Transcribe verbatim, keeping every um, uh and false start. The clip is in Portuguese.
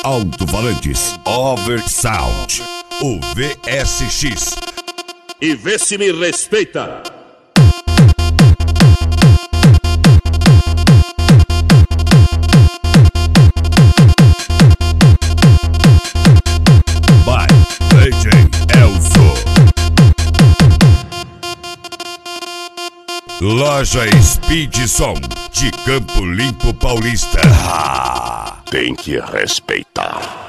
Alto-falantes Oversound, o V S X. E vê se me respeita. By D J Elzo. Loja Speed Som de Campo Limpo Paulista. Tem que respeitar.